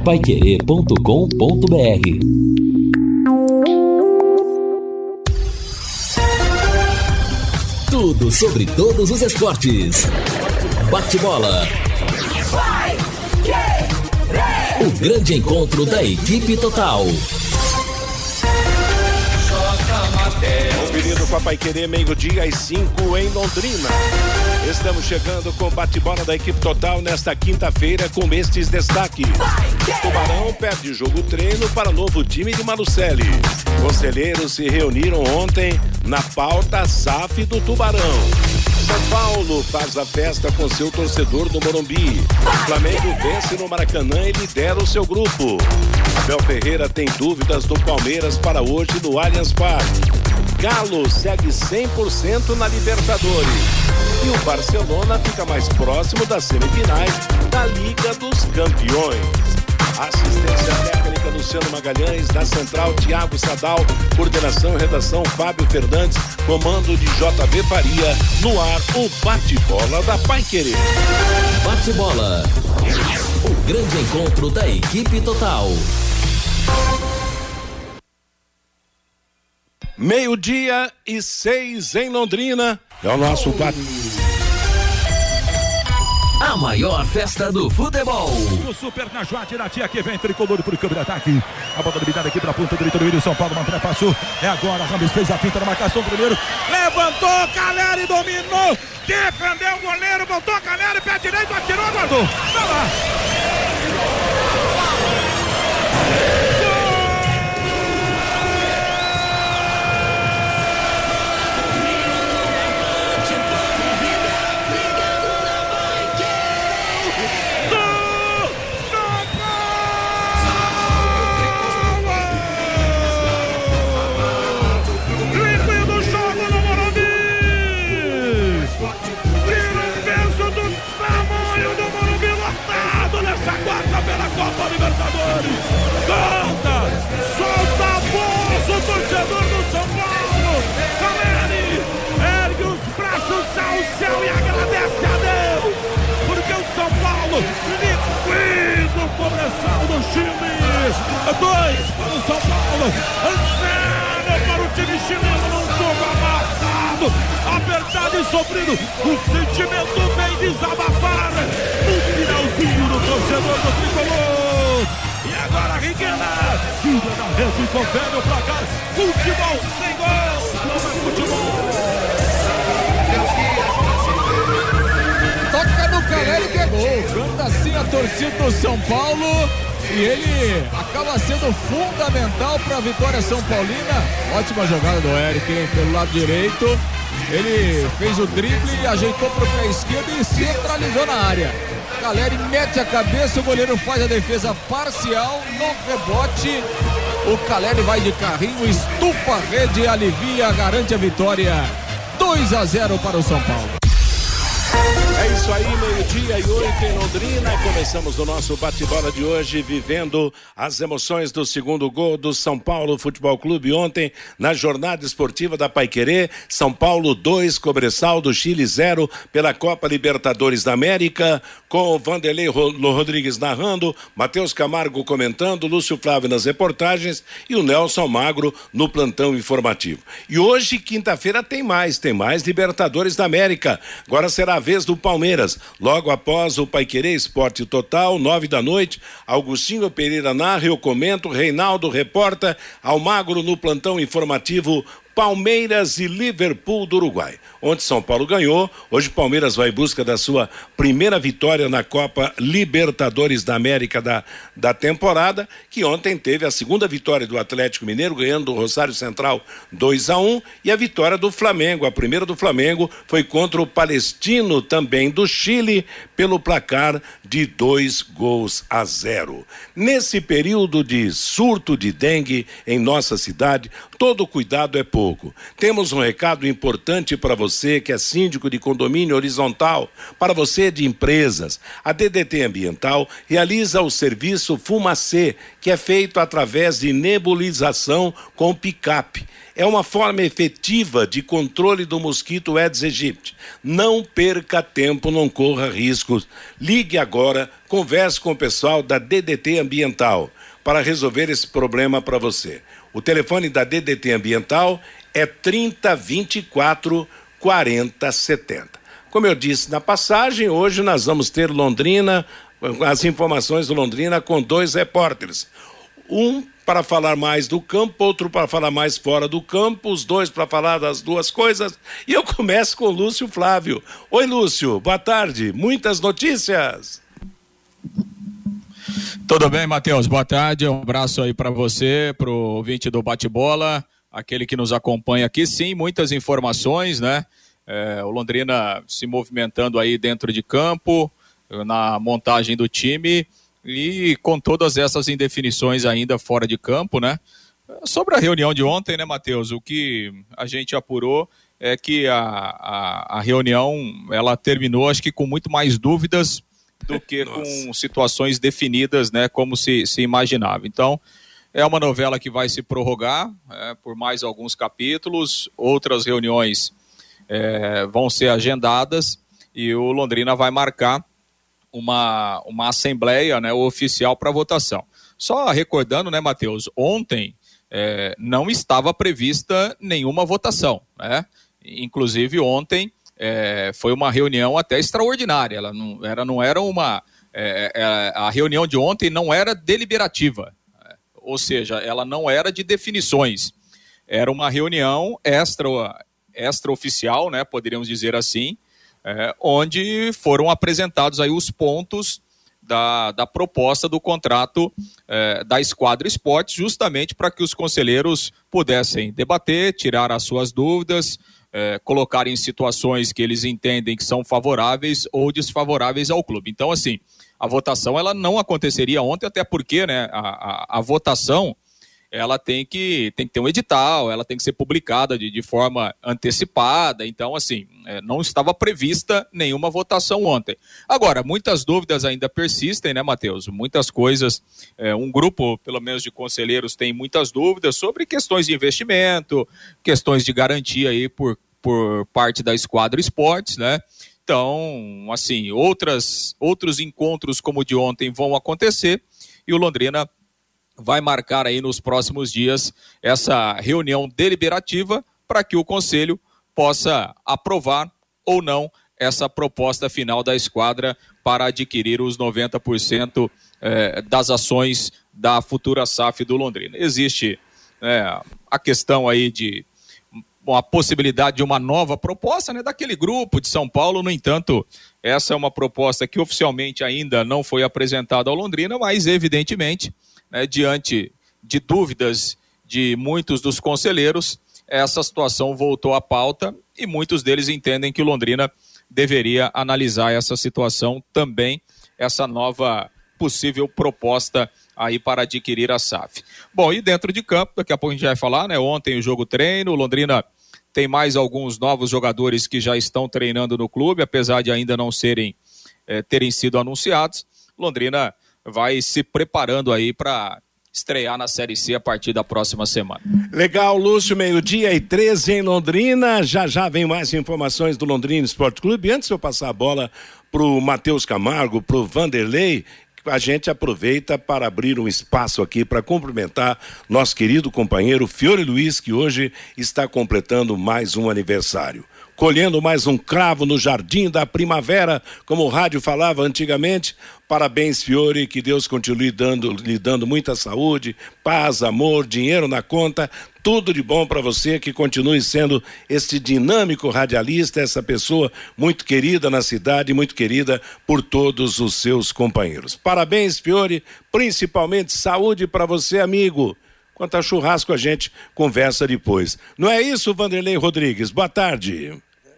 paiquerê.com.br. Tudo sobre todos os esportes. Bate-bola. O grande encontro da equipe total. Conferido com a Paiquerê, meio-dia às 5 em Londrina. Estamos chegando com o bate-bola da equipe total nesta quinta-feira com estes destaques. Tubarão perde jogo treino para novo time de Malucelli. Conselheiros se reuniram ontem na pauta SAF do Tubarão. São Paulo faz a festa com seu torcedor no Morumbi. Flamengo vence no Maracanã e lidera o seu grupo. Abel Ferreira tem dúvidas do Palmeiras para hoje no Allianz Parque. Galo segue 100% na Libertadores. E o Barcelona fica mais próximo das semifinais da Liga dos Campeões. Assistência técnica Luciano Magalhães, da Central Thiago Sadal, coordenação e redação Fábio Fernandes, comando de JB Faria, no ar o bate-bola da Paiquerê. Bate-bola, o grande encontro da equipe total. Meio-dia e 6 em Londrina, é o nosso bate. A maior festa do futebol. O Super na Joate da Tia que vem tricolor por câmbio de ataque. A bola dominada aqui para a ponta direita do Willian. São Paulo, Mantré passou. É agora, Rames fez a finta na marcação primeiro. Levantou, Caleri dominou. Defendeu o goleiro, voltou Caleri, pé direito, atirou, guardou. Tá lá. Copa Libertadores, solta a voz o torcedor do São Paulo. Caleri ergue os braços ao céu e agradece a Deus, porque o São Paulo liquida o coração do time. 2 para o São Paulo, 0 para o time chileno num jogo amarrado, apertado e sofrido. O sentimento vem desabafar no finalzinho do torcedor do tricolor. E agora Riquelme tira da rede e confere o placar. Futebol sem gol, não é futebol. Toca no Caleri que é gol. Canta assim a torcida do São Paulo. E ele acaba sendo fundamental para a vitória São Paulina. Ótima jogada do Eric, hein? Pelo lado direito. Ele fez o drible, ajeitou para o pé esquerdo e centralizou na área. Caleri mete a cabeça, o goleiro faz a defesa parcial, no rebote. O Caleri vai de carrinho, estufa a rede, alivia, garante a vitória. 2-0 para o São Paulo. É isso aí, meio-dia e 8 em Londrina. Começamos o nosso bate-bola de hoje vivendo as emoções do segundo gol do São Paulo Futebol Clube ontem na jornada esportiva da Paiquerê. São Paulo 2, Cobressal do Chile 0 pela Copa Libertadores da América, com o Vanderlei Rodrigues narrando, Matheus Camargo comentando, Lúcio Flávio nas reportagens e o Nelson Magro no plantão informativo. E hoje, quinta-feira, tem mais Libertadores da América. Agora será a vez do Palmeiras, logo após o Paiquerê Esporte Total, 9h, Augustinho Pereira narra, eu comento, Reinaldo reporta, Almagro no plantão informativo, Palmeiras e Liverpool do Uruguai. Ontem São Paulo ganhou, hoje Palmeiras vai em busca da sua primeira vitória na Copa Libertadores da América da temporada, que ontem teve a segunda vitória do Atlético Mineiro, ganhando do Rosário Central 2-1, e a vitória do Flamengo, a primeira do Flamengo, foi contra o Palestino, também do Chile, pelo placar de 2-0. Nesse período de surto de dengue em nossa cidade, todo cuidado é pouco. pouco. Temos um recado importante para você que é síndico de condomínio horizontal, para você de empresas. A DDT Ambiental realiza o serviço Fumacê, que é feito através de nebulização com picape. É uma forma efetiva de controle do mosquito Aedes aegypti. Não perca tempo, não corra riscos. Ligue agora, converse com o pessoal da DDT Ambiental para resolver esse problema para você. O telefone da DDT Ambiental é 3024 4070. Como eu disse na passagem, hoje nós vamos ter Londrina, as informações do Londrina com 2 repórteres. Um para falar mais do campo, outro para falar mais fora do campo, os dois para falar das duas coisas. E eu começo com o Lúcio Flávio. Oi, Lúcio, boa tarde. Muitas notícias. Tudo bem, Matheus? Boa tarde. Um abraço aí para você, pro ouvinte do Bate-Bola, aquele que nos acompanha aqui. Sim, muitas informações, né? O Londrina se movimentando aí dentro de campo, na montagem do time. E com todas essas indefinições ainda fora de campo, né? Sobre a reunião de ontem, né, Matheus? O que a gente apurou é que a reunião, ela terminou, acho que com muito mais dúvidas do que com situações definidas, né? Como se imaginava. Então, é uma novela que vai se prorrogar por mais alguns capítulos, outras reuniões vão ser agendadas e o Londrina vai marcar uma assembleia, né, oficial para votação. Só recordando, né, Matheus, ontem não estava prevista nenhuma votação, né? Inclusive ontem foi uma reunião até extraordinária. Ela não era uma a reunião de ontem não era deliberativa, ou seja, ela não era de definições. Era uma reunião extraoficial, né, poderíamos dizer assim. Onde foram apresentados aí os pontos da proposta do contrato da Esquadra Esportes, justamente para que os conselheiros pudessem debater, tirar as suas dúvidas, colocar em situações que eles entendem que são favoráveis ou desfavoráveis ao clube. Então, assim, a votação ela não aconteceria ontem, até porque, né, a votação ela tem que ter um edital, ela tem que ser publicada de forma antecipada. Então, assim, não estava prevista nenhuma votação ontem. Agora, muitas dúvidas ainda persistem, né, Matheus? Muitas coisas, um grupo, pelo menos de conselheiros, tem muitas dúvidas sobre questões de investimento, questões de garantia aí por parte da Esquadra Esportes, né? Então, assim, outros encontros como o de ontem vão acontecer e o Londrina vai marcar aí nos próximos dias essa reunião deliberativa para que o Conselho possa aprovar ou não essa proposta final da Esquadra para adquirir os 90% das ações da futura SAF do Londrina. Existe a questão aí de a possibilidade de uma nova proposta, né, daquele grupo de São Paulo. No entanto, essa é uma proposta que oficialmente ainda não foi apresentada ao Londrina, mas evidentemente, diante de dúvidas de muitos dos conselheiros, essa situação voltou à pauta e muitos deles entendem que o Londrina deveria analisar essa situação também, essa nova possível proposta aí para adquirir a SAF. Bom, e dentro de campo, daqui a pouco a gente vai falar, né? Ontem o jogo treino, o Londrina tem mais alguns novos jogadores que já estão treinando no clube, apesar de ainda não terem sido anunciados. Londrina vai se preparando aí para estrear na Série C a partir da próxima semana. Legal, Lúcio, 12:13 em Londrina. Já vem mais informações do Londrina Esporte Clube. Antes de eu passar a bola pro Matheus Camargo, pro Vanderlei, a gente aproveita para abrir um espaço aqui para cumprimentar nosso querido companheiro Fiore Luiz, que hoje está completando mais um aniversário. Colhendo mais um cravo no jardim da primavera, como o rádio falava antigamente. Parabéns, Fiore, que Deus continue lhe dando muita saúde, paz, amor, dinheiro na conta, tudo de bom para você, que continue sendo este dinâmico radialista, essa pessoa muito querida na cidade, muito querida por todos os seus companheiros. Parabéns, Fiore, principalmente saúde para você, amigo. Quanto a churrasco a gente conversa depois. Não é isso, Vanderlei Rodrigues? Boa tarde.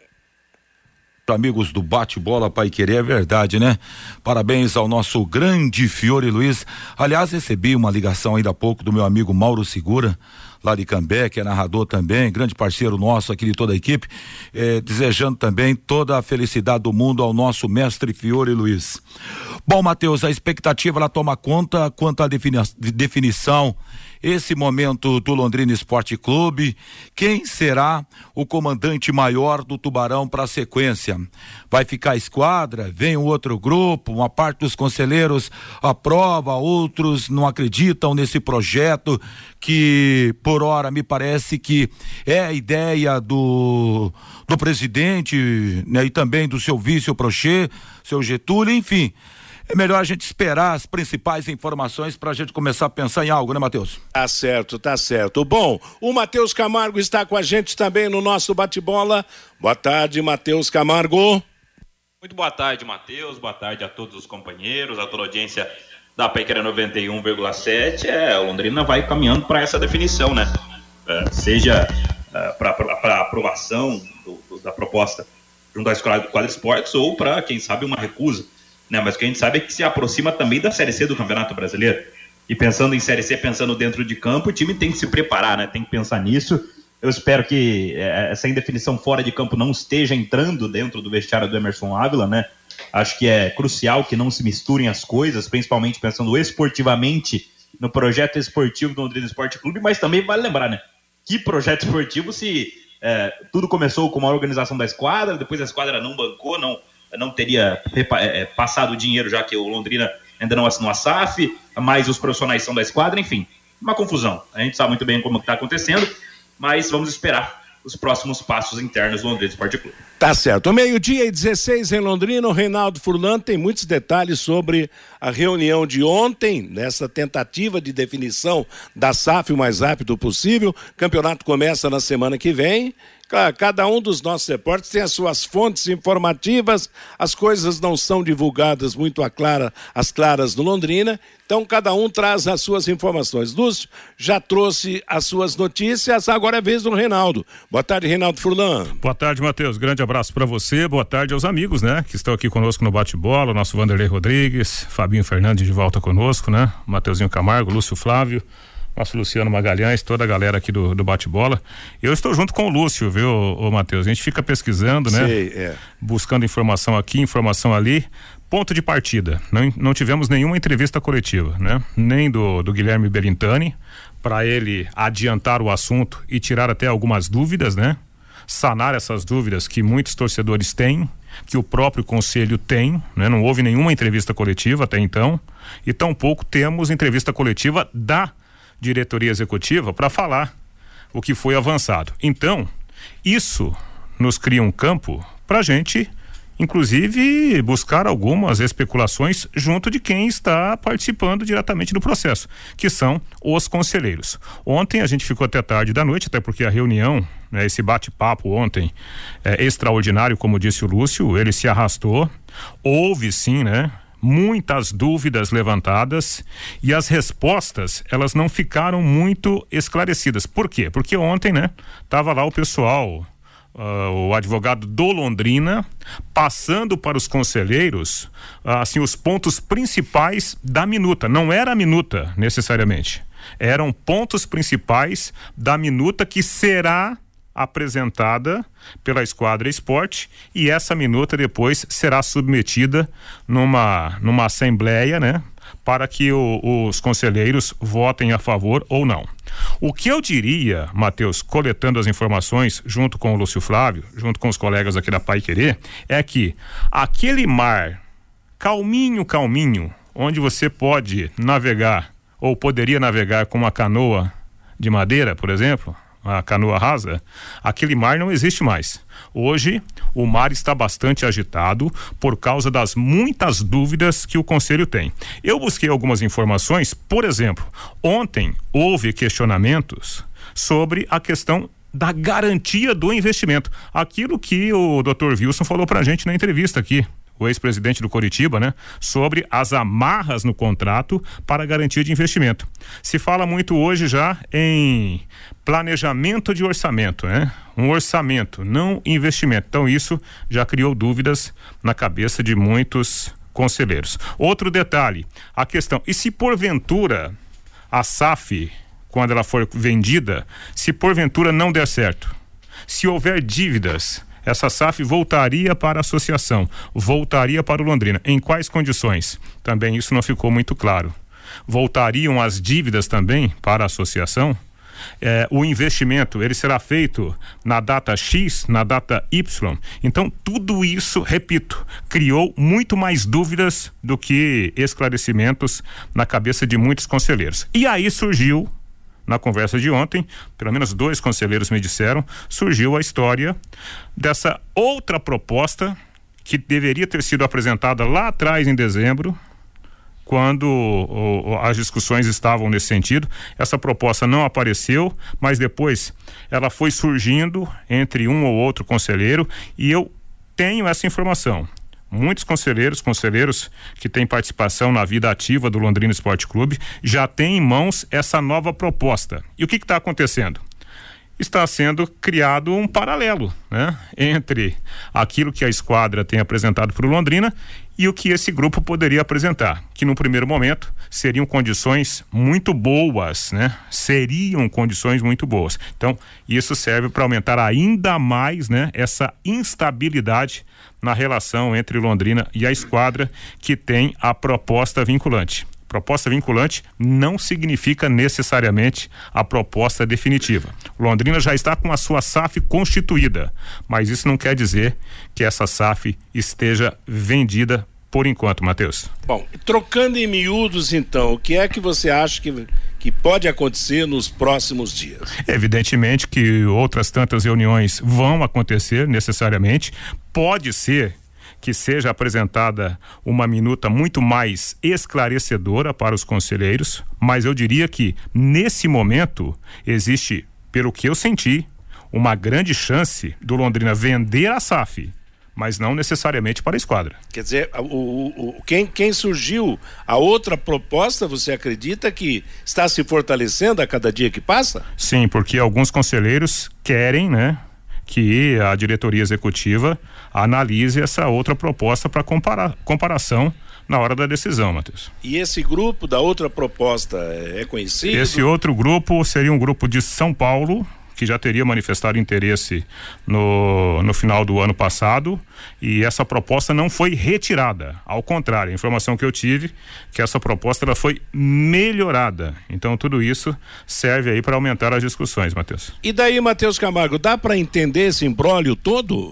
Amigos do Bate-Bola Paiquerê, é verdade, né? Parabéns ao nosso grande Fiore Luiz. Aliás, recebi uma ligação ainda há pouco do meu amigo Mauro Segura, lá de Cambé, que é narrador também, grande parceiro nosso aqui de toda a equipe, desejando também toda a felicidade do mundo ao nosso mestre Fiore Luiz. Bom, Matheus, a expectativa ela toma conta quanto à definição, esse momento do Londrina Esporte Clube, quem será o comandante maior do Tubarão para a sequência? Vai ficar a esquadra? Vem um outro grupo? Uma parte dos conselheiros aprova, outros não acreditam nesse projeto que, por hora, me parece que é a ideia do presidente, né, e também do seu vice, o Prochet, seu Getúlio, enfim. É melhor a gente esperar as principais informações para a gente começar a pensar em algo, né, Matheus? Tá certo. Bom, o Matheus Camargo está com a gente também no nosso bate-bola. Boa tarde, Matheus Camargo. Muito boa tarde, Matheus. Boa tarde a todos os companheiros, a toda a audiência da Paiquera 91,7. O Londrina vai caminhando para essa definição, né? Seja para aprovação da proposta junto à Escola do Quadro Esportes ou para, quem sabe, uma recusa. Né, mas o que a gente sabe é que se aproxima também da Série C do Campeonato Brasileiro. E pensando em Série C, pensando dentro de campo, o time tem que se preparar, né? Tem que pensar nisso. Eu espero que essa indefinição fora de campo não esteja entrando dentro do vestiário do Emerson Ávila, né? Acho que é crucial que não se misturem as coisas, principalmente pensando esportivamente no projeto esportivo do Londrina Esporte Clube, mas também vale lembrar, né? Que projeto esportivo se tudo começou com uma organização da esquadra, depois a esquadra não bancou, não teria passado o dinheiro, já que o Londrina ainda não assinou a SAF, mas os profissionais são da esquadra, enfim, uma confusão. A gente sabe muito bem como está acontecendo, mas vamos esperar os próximos passos internos do Londrina Esporte Clube. Tá certo. 12:16 em Londrina, o Reinaldo Furlan tem muitos detalhes sobre a reunião de ontem, nessa tentativa de definição da SAF o mais rápido possível. O campeonato começa na semana que vem. Cada um dos nossos repórteres tem as suas fontes informativas, as coisas não são divulgadas muito às claras do Londrina, então cada um traz as suas informações. Lúcio já trouxe as suas notícias, agora é a vez do Reinaldo. Boa tarde, Reinaldo Furlan. Boa tarde, Matheus, grande abraço para você, boa tarde aos amigos, né, que estão aqui conosco no bate-bola, o nosso Vanderlei Rodrigues, Fabinho Fernandes de volta conosco, né, Mateuzinho Camargo, Lúcio Flávio, nosso Luciano Magalhães, toda a galera aqui do bate-bola. Eu estou junto com o Lúcio, viu, Matheus? A gente fica pesquisando, né? Sei, buscando informação aqui, informação ali. Ponto de partida. Não tivemos nenhuma entrevista coletiva, né? Nem do Guilherme Belintani, para ele adiantar o assunto e tirar até algumas dúvidas, né? Sanar essas dúvidas que muitos torcedores têm, que o próprio conselho tem, né? Não houve nenhuma entrevista coletiva até então, e tampouco temos entrevista coletiva da diretoria executiva para falar o que foi avançado. Então, isso nos cria um campo para a gente, inclusive, buscar algumas especulações junto de quem está participando diretamente do processo, que são os conselheiros. Ontem a gente ficou até tarde da noite, até porque a reunião, né, esse bate-papo ontem é extraordinário, como disse o Lúcio, ele se arrastou, houve sim, né, muitas dúvidas levantadas e as respostas, elas não ficaram muito esclarecidas. Por quê? Porque ontem, né, tava lá o pessoal, o advogado do Londrina, passando para os conselheiros, assim, os pontos principais da minuta. Não era a minuta, necessariamente. Eram pontos principais da minuta que será apresentada pela Esquadra Esporte, e essa minuta depois será submetida numa assembleia, né, para que os conselheiros votem a favor ou não. O que eu diria, Matheus, coletando as informações junto com o Lúcio Flávio, junto com os colegas aqui da Paiquerê, é que aquele mar calminho, onde você pode navegar ou poderia navegar com uma canoa de madeira, por exemplo, a canoa rasa, aquele mar não existe mais. Hoje o mar está bastante agitado por causa das muitas dúvidas que o conselho tem. Eu busquei algumas informações, por exemplo, ontem houve questionamentos sobre a questão da garantia do investimento, aquilo que o Dr. Wilson falou pra gente na entrevista aqui, o ex-presidente do Coritiba, né? Sobre as amarras no contrato para garantia de investimento. Se fala muito hoje já em planejamento de orçamento, né? Um orçamento, não investimento. Então isso já criou dúvidas na cabeça de muitos conselheiros. Outro detalhe, a questão, e se porventura a SAF quando ela for vendida, se porventura não der certo, se houver dívidas, essa SAF voltaria para a associação, voltaria para o Londrina. Em quais condições? Também isso não ficou muito claro. Voltariam as dívidas também para a associação? O investimento, ele será feito na data X, na data Y. Então, tudo isso, repito, criou muito mais dúvidas do que esclarecimentos na cabeça de muitos conselheiros. E aí surgiu, na conversa de ontem, pelo menos 2 conselheiros me disseram, surgiu a história dessa outra proposta que deveria ter sido apresentada lá atrás em dezembro, quando as discussões estavam nesse sentido. Essa proposta não apareceu, mas depois ela foi surgindo entre um ou outro conselheiro, e eu tenho essa informação. Muitos conselheiros que têm participação na vida ativa do Londrina Esporte Clube já têm em mãos essa nova proposta. E o que está acontecendo? Está sendo criado um paralelo, né, entre aquilo que a esquadra tem apresentado para o Londrina e o que esse grupo poderia apresentar, que no primeiro momento seriam condições muito boas, né? Seriam condições muito boas. Então, isso serve para aumentar ainda mais, né, essa instabilidade na relação entre Londrina e a esquadra, que tem a proposta vinculante. Proposta vinculante não significa necessariamente a proposta definitiva. O Londrina já está com a sua SAF constituída, mas isso não quer dizer que essa SAF esteja vendida por enquanto, Matheus. Bom, trocando em miúdos então, o que é que você acha que pode acontecer nos próximos dias? Evidentemente que outras tantas reuniões vão acontecer necessariamente. Pode ser que seja apresentada uma minuta muito mais esclarecedora para os conselheiros, mas eu diria que nesse momento existe, pelo que eu senti, uma grande chance do Londrina vender a SAF, mas não necessariamente para a esquadra. Quer dizer, quem surgiu a outra proposta, você acredita que está se fortalecendo a cada dia que passa? Sim, porque alguns conselheiros querem, né, que a diretoria executiva analise essa outra proposta para comparação na hora da decisão, Matheus. E esse grupo da outra proposta é conhecido? Esse outro grupo seria um grupo de São Paulo, que já teria manifestado interesse no final do ano passado, e essa proposta não foi retirada. Ao contrário, a informação que eu tive, que essa proposta ela foi melhorada. Então tudo isso serve aí para aumentar as discussões, Matheus. E daí, Matheus Camargo, dá para entender esse imbróglio todo?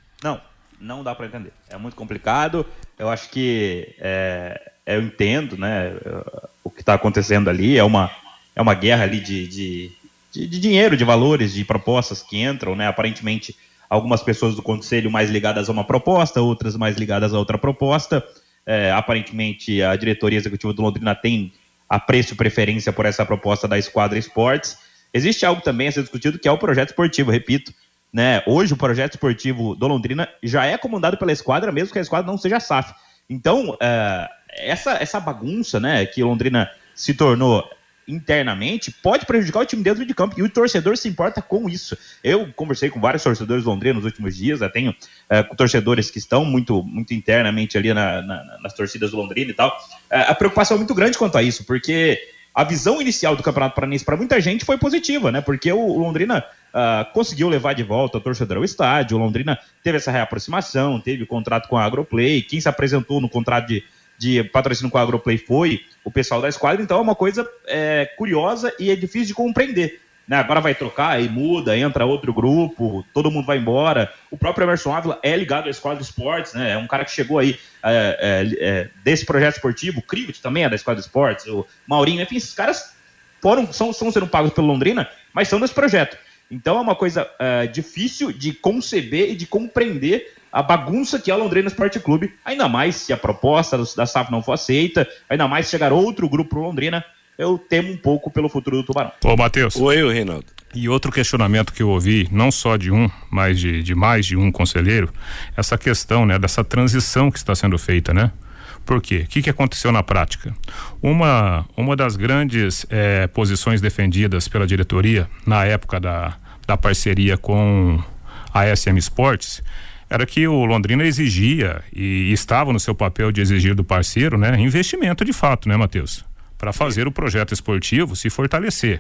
Não dá para entender. É muito complicado. Eu acho que eu entendo, né, o que está acontecendo ali. É uma guerra ali de dinheiro, de valores, de propostas que entram, né? Aparentemente, algumas pessoas do conselho mais ligadas a uma proposta, outras mais ligadas a outra proposta. Aparentemente, a diretoria executiva do Londrina tem apreço e preferência por essa proposta da Esquadra Esportes. Existe algo também a ser discutido, que é o projeto esportivo, repito, né? Hoje o projeto esportivo do Londrina já é comandado pela Esquadra, mesmo que a Esquadra não seja SAF. Então, essa bagunça, né, que o Londrina se tornou internamente, pode prejudicar o time dentro de campo, e o torcedor se importa com isso. Eu conversei com vários torcedores do Londrina nos últimos dias, eu tenho torcedores que estão muito internamente ali nas torcidas do Londrina e tal. A preocupação é muito grande quanto a isso, porque a visão inicial do Campeonato Paranaense para muita gente foi positiva, né? Porque o Londrina conseguiu levar de volta o torcedor ao estádio, o Londrina teve essa reaproximação, teve o contrato com a Agroplay, quem se apresentou no contrato de patrocínio com a Agroplay foi o pessoal da esquadra. Então é uma coisa curiosa e é difícil de compreender, né? Agora vai trocar, aí muda, entra outro grupo, todo mundo vai embora. O próprio Emerson Ávila é ligado à Esquadra Esportes, né? É um cara que chegou aí desse projeto esportivo. O Krivit também é da Esquadra Esportes, o Maurinho, enfim, esses caras são sendo pagos pelo Londrina, mas são desse projeto. Então é uma coisa difícil de conceber e de compreender a bagunça que é o Londrina Esporte Clube, ainda mais se a proposta da SAF não for aceita, ainda mais se chegar outro grupo pro Londrina. Eu temo um pouco pelo futuro do Tubarão. Ô, Matheus. Oi, Reinaldo. E outro questionamento que eu ouvi, não só de um, mas de mais de um conselheiro, essa questão, né, dessa transição que está sendo feita, né? Por quê? O que aconteceu na prática? Uma das grandes posições defendidas pela diretoria na época da parceria com a SM Sports era que o Londrina exigia e estava no seu papel de exigir do parceiro, né, investimento de fato, né, Matheus? Para fazer o projeto esportivo se fortalecer.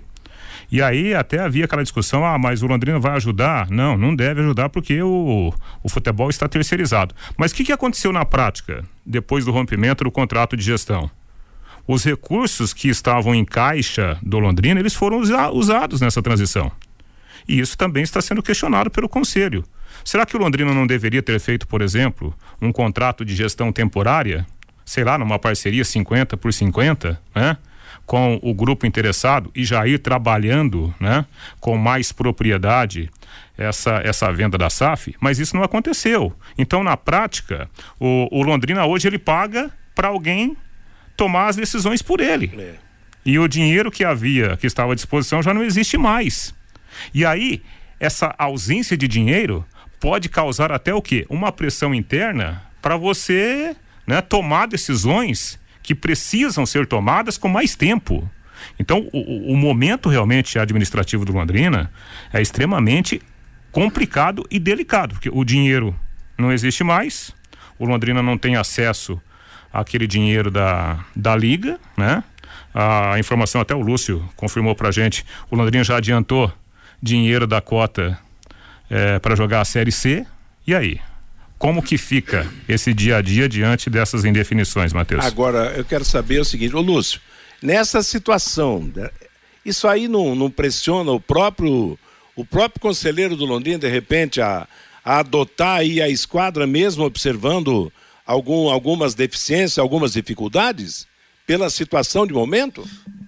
E aí até havia aquela discussão, mas o Londrina vai ajudar? Não deve ajudar porque o futebol está terceirizado. Mas o que aconteceu na prática, depois do rompimento do contrato de gestão? Os recursos que estavam em caixa do Londrina, eles foram usados nessa transição. E isso também está sendo questionado pelo Conselho. Será que o Londrina não deveria ter feito, por exemplo, um contrato de gestão temporária, sei lá, numa parceria 50-50, né? Com o grupo interessado e já ir trabalhando, né? Com mais propriedade essa venda da SAF, mas isso não aconteceu. Então, na prática, o Londrina hoje ele paga para alguém tomar as decisões por ele. E o dinheiro que estava à disposição já não existe mais. E aí, essa ausência de dinheiro pode causar até o quê? Uma pressão interna para você, né, tomar decisões que precisam ser tomadas com mais tempo. Então, o momento realmente administrativo do Londrina é extremamente complicado e delicado, porque o dinheiro não existe mais, o Londrina não tem acesso àquele dinheiro da Liga, né? A informação, até o Lúcio confirmou pra gente, o Londrina já adiantou dinheiro da cota para jogar a Série C. E aí? Como que fica esse dia a dia diante dessas indefinições, Matheus? Agora, eu quero saber o seguinte, ô Lúcio, nessa situação, isso aí não pressiona o próprio conselheiro do Londrina, de repente, a adotar aí a esquadra mesmo observando algumas deficiências, algumas dificuldades pela situação de momento?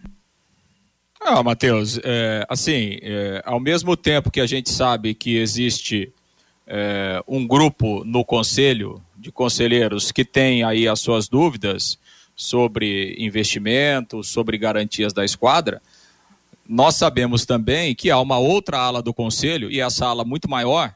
Matheus, ao mesmo tempo que a gente sabe que existe um grupo no conselho de conselheiros que tem aí as suas dúvidas sobre investimento, sobre garantias da esquadra, nós sabemos também que há uma outra ala do conselho, e essa ala muito maior,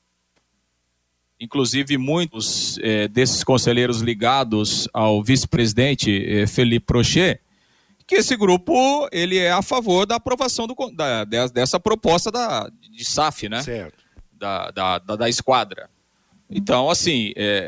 inclusive muitos desses conselheiros ligados ao vice-presidente Felipe Prochet, que esse grupo ele é a favor da aprovação dessa proposta de SAF, né? Certo. Da esquadra. Então, assim,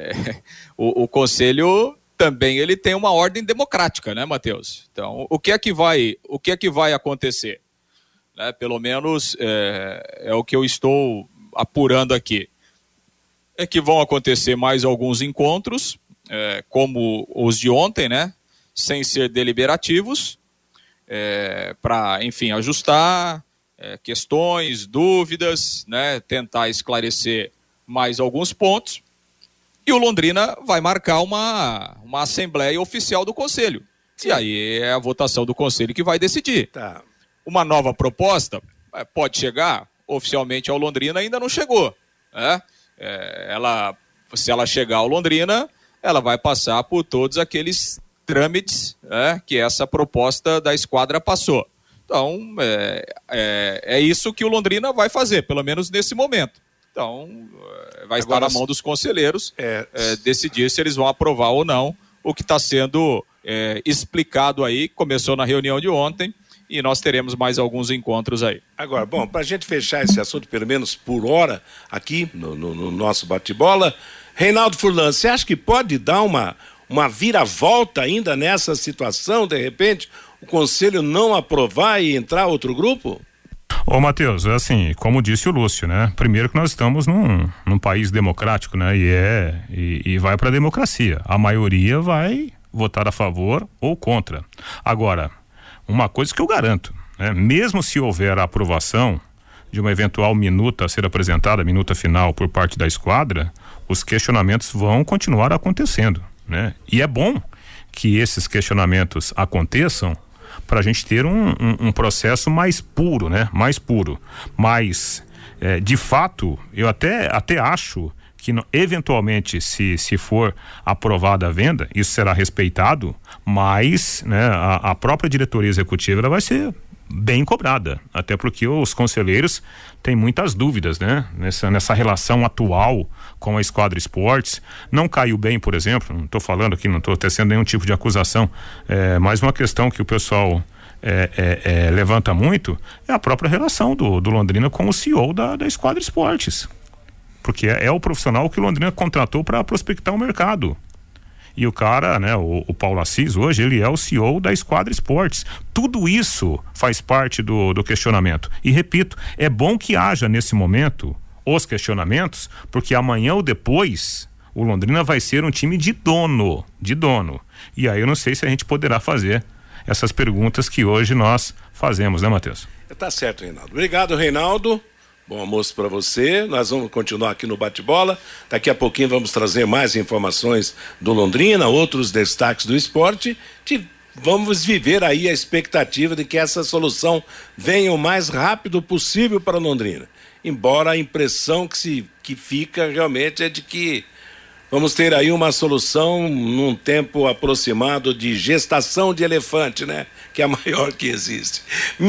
o conselho também ele tem uma ordem democrática, né, Matheus? Então, o que é que vai acontecer? Né? Pelo menos é o que eu estou apurando aqui. É que vão acontecer mais alguns encontros, como os de ontem, né? Sem ser deliberativos, para, enfim, ajustar questões, dúvidas, né? Tentar esclarecer mais alguns pontos. E o Londrina vai marcar uma assembleia oficial do Conselho. Sim. E aí é a votação do Conselho que vai decidir. Tá. Uma nova proposta pode chegar, oficialmente ao Londrina ainda não chegou. Né? Se ela chegar ao Londrina, ela vai passar por todos aqueles trâmites que essa proposta da esquadra passou. Então, é isso que o Londrina vai fazer, pelo menos nesse momento. Então, vai estar na mão dos conselheiros decidir se eles vão aprovar ou não o que está sendo explicado aí, começou na reunião de ontem, e nós teremos mais alguns encontros aí. Agora, bom, para a gente fechar esse assunto, pelo menos por hora, aqui no nosso bate-bola, Reinaldo Furlan, você acha que pode dar uma viravolta ainda nessa situação, de repente, o Conselho não aprovar e entrar outro grupo? Ô Matheus, assim, como disse o Lúcio, né? Primeiro que nós estamos num país democrático, né? E vai para a democracia. A maioria vai votar a favor ou contra. Agora, uma coisa que eu garanto, né? Mesmo se houver a aprovação de uma eventual minuta a ser apresentada, minuta final por parte da esquadra, os questionamentos vão continuar acontecendo, né? E é bom que esses questionamentos aconteçam para a gente ter um processo mais puro, né? Mais puro. Mas, de fato, eu até acho que eventualmente, se for aprovada a venda, isso será respeitado, mas, né, a própria diretoria executiva ela vai ser bem cobrada, até porque os conselheiros têm muitas dúvidas, né? Nessa relação atual com a Esquadra Esportes, não caiu bem, por exemplo, não estou falando aqui, não estou tecendo nenhum tipo de acusação, mas uma questão que o pessoal levanta muito é a própria relação do Londrina com o CEO da Esquadra Esportes, porque é o profissional que o Londrina contratou para prospectar o mercado. E o cara, né, o Paulo Assis, hoje, ele é o CEO da Esquadra Esportes. Tudo isso faz parte do questionamento. E repito, é bom que haja nesse momento os questionamentos, porque amanhã ou depois o Londrina vai ser um time de dono. E aí eu não sei se a gente poderá fazer essas perguntas que hoje nós fazemos, né, Matheus? Tá certo, Reinaldo. Obrigado, Reinaldo. Bom almoço para você. Nós vamos continuar aqui no Bate-Bola. Daqui a pouquinho vamos trazer mais informações do Londrina, outros destaques do esporte. Vamos viver aí a expectativa de que essa solução venha o mais rápido possível para Londrina. Embora a impressão que fica realmente é de que vamos ter aí uma solução num tempo aproximado de gestação de elefante, né? Que é a maior que existe.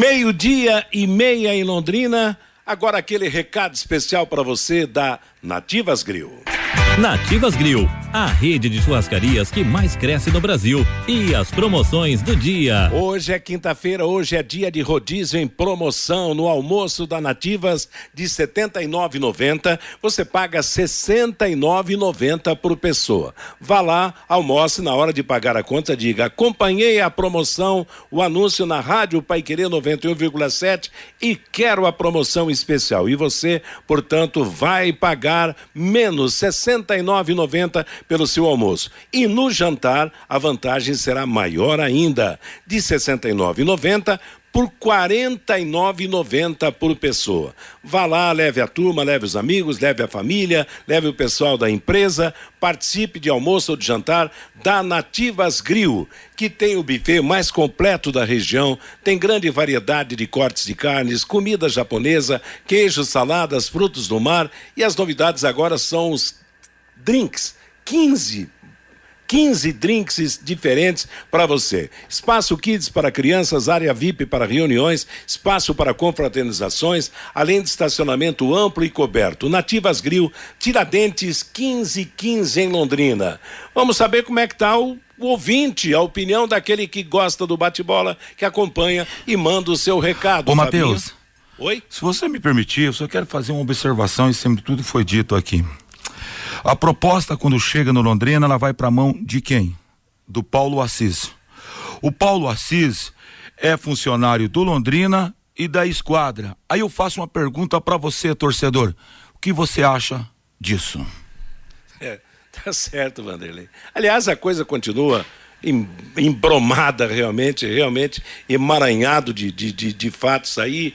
12:30 em Londrina. Agora aquele recado especial para você da Nativas Grill. Nativas Grill, a rede de churrascarias que mais cresce no Brasil. E as promoções do dia. Hoje é quinta-feira, hoje é dia de rodízio em promoção. No almoço da Nativas de R$ 79,90, você paga R$ 69,90 por pessoa. Vá lá, almoce, na hora de pagar a conta, diga: acompanhei a promoção, o anúncio na rádio Paiquerê 91,7 e quero a promoção especial. E você, portanto, vai pagar menos R$ 69,90 pelo seu almoço. E no jantar, a vantagem será maior ainda, de R$ 69,90 por R$ 49,90 por pessoa. Vá lá, leve a turma, leve os amigos, leve a família, leve o pessoal da empresa, participe de almoço ou de jantar da Nativas Grill, que tem o buffet mais completo da região, tem grande variedade de cortes de carnes, comida japonesa, queijos, saladas, frutos do mar, e as novidades agora são os drinks, 15 drinks diferentes para você. Espaço Kids para crianças, área VIP para reuniões, espaço para confraternizações, além de estacionamento amplo e coberto. Nativas Grill, Tiradentes 1515 em Londrina. Vamos saber como é que tá o ouvinte, a opinião daquele que gosta do bate-bola, que acompanha e manda o seu recado. Ô, Matheus. Oi? Se você me permitir, eu só quero fazer uma observação e sempre tudo foi dito aqui. A proposta, quando chega no Londrina, ela vai para a mão de quem? Do Paulo Assis. O Paulo Assis é funcionário do Londrina e da Esquadra. Aí eu faço uma pergunta para você, torcedor. O que você acha disso? Tá certo, Vanderlei. Aliás, a coisa continua embromada realmente emaranhado de fatos aí.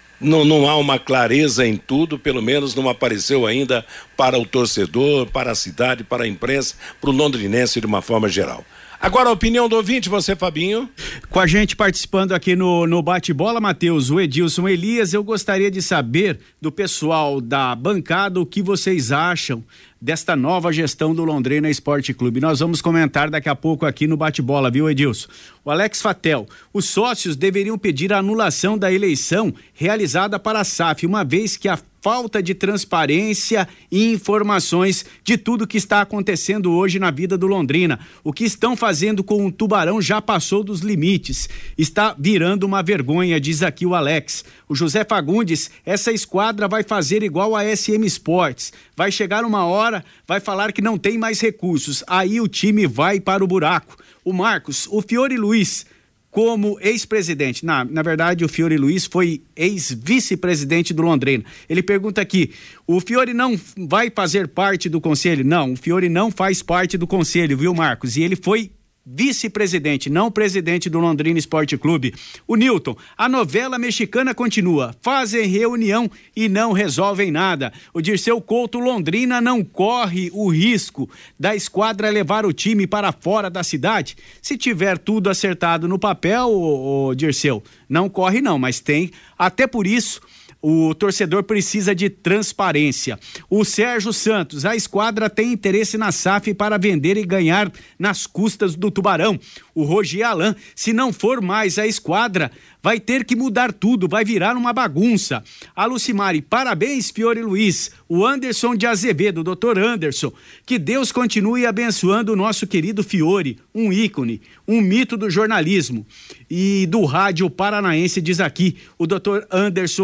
Não há uma clareza em tudo, pelo menos não apareceu ainda para o torcedor, para a cidade, para a imprensa, para o londrinense de uma forma geral. Agora a opinião do ouvinte, você, Fabinho. Com a gente participando aqui no Bate-Bola, Matheus, o Edilson Elias, eu gostaria de saber do pessoal da bancada o que vocês acham desta nova gestão do Londrina Esporte Clube. Nós vamos comentar daqui a pouco aqui no Bate-Bola, viu, Edilson? O Alex Fatel, os sócios deveriam pedir a anulação da eleição realizada para a SAF, uma vez que a falta de transparência e informações de tudo que está acontecendo hoje na vida do Londrina. O que estão fazendo com o Tubarão já passou dos limites. Está virando uma vergonha, diz aqui o Alex. O José Fagundes, essa esquadra vai fazer igual a SM Sports. Vai chegar uma hora, vai falar que não tem mais recursos. Aí o time vai para o buraco. O Marcos, o Fiore Luiz, como ex-presidente, na verdade o Fiore Luiz foi ex-vice-presidente do Londrina. Ele pergunta aqui, o Fiore não vai fazer parte do conselho? Não, o Fiore não faz parte do conselho, viu, Marcos? E ele foi vice-presidente, não presidente do Londrina Esporte Clube. O Newton, a novela mexicana continua, fazem reunião e não resolvem nada. O Dirceu Couto, Londrina não corre o risco da esquadra levar o time para fora da cidade? Se tiver tudo acertado no papel, o Dirceu, não corre não, mas tem, até por isso, o torcedor precisa de transparência. O Sérgio Santos, a esquadra tem interesse na SAF para vender e ganhar nas custas do Tubarão. O Roger Alain, se não for mais a esquadra, vai ter que mudar tudo, vai virar uma bagunça. A Lucimari, parabéns, Fiore Luiz. O Anderson de Azevedo, o doutor Anderson, que Deus continue abençoando o nosso querido Fiore, um ícone, um mito do jornalismo e do rádio paranaense, diz aqui o doutor Anderson Azevedo.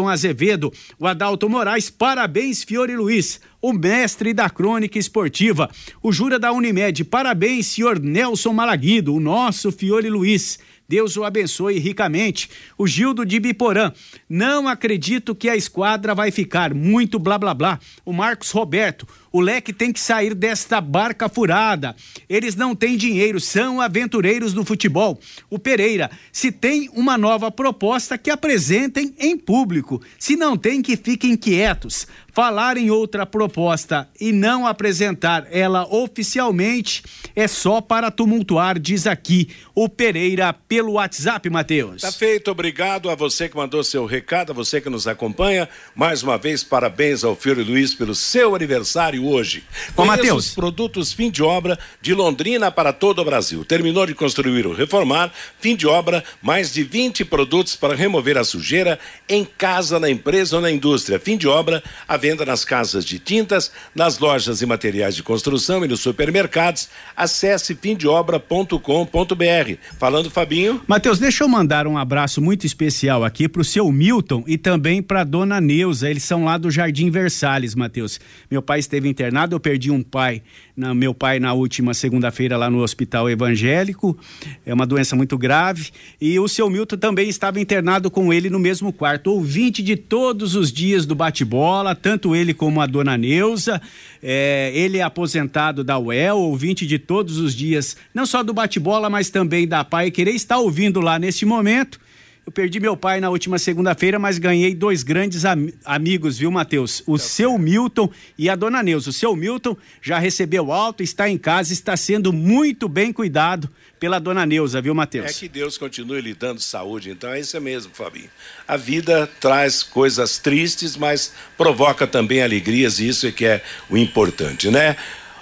Azevedo, o Adalto Moraes, parabéns Fiore Luiz, o mestre da crônica esportiva, o Jura da Unimed, parabéns senhor Nelson Malaguido, o nosso Fiore Luiz, Deus o abençoe ricamente. O Gildo de Biporã, não acredito que a esquadra vai ficar, muito blá blá blá. O Marcos Roberto, o Leque tem que sair desta barca furada, eles não têm dinheiro, são aventureiros do futebol. O Pereira, se tem uma nova proposta que apresentem em público, se não tem que fiquem quietos. Falar em outra proposta e não apresentar ela oficialmente é só para tumultuar, diz aqui o Pereira pelo WhatsApp, Matheus. Tá feito, obrigado a você que mandou seu recado, a você que nos acompanha. Mais uma vez, parabéns ao Fiore Luiz pelo seu aniversário hoje. Ô, Matheus, os produtos fim de obra de Londrina para todo o Brasil. Terminou de construir ou reformar, fim de obra, mais de 20 produtos para remover a sujeira em casa, na empresa ou na indústria. Fim de obra, a venda nas casas de tintas, nas lojas e materiais de construção e nos supermercados. Acesse fimdeobra.com.br. Falando, Fabinho. Matheus, deixa eu mandar um abraço muito especial aqui pro seu Milton e também pra dona Neuza. Eles são lá do Jardim Versalhes, Matheus. Meu pai esteve internado, eu perdi meu pai na última segunda-feira lá no Hospital Evangélico. É uma doença muito grave. E o seu Milton também estava internado com ele no mesmo quarto. Ouvinte de todos os dias do bate-bola, tanto ele como a dona Neuza. Ele é aposentado da UEL, ouvinte de todos os dias, não só do bate-bola, mas também da Pai Querer. Está ouvindo lá neste momento. Eu perdi meu pai na última segunda-feira, mas ganhei 2 grandes amigos, viu, Matheus? O seu Milton e a dona Neuza. O seu Milton já recebeu alta, está em casa, está sendo muito bem cuidado pela dona Neuza, viu, Matheus? É que Deus continue lhe dando saúde, então é isso mesmo, Fabinho. A vida traz coisas tristes, mas provoca também alegrias, e isso é que é o importante, né?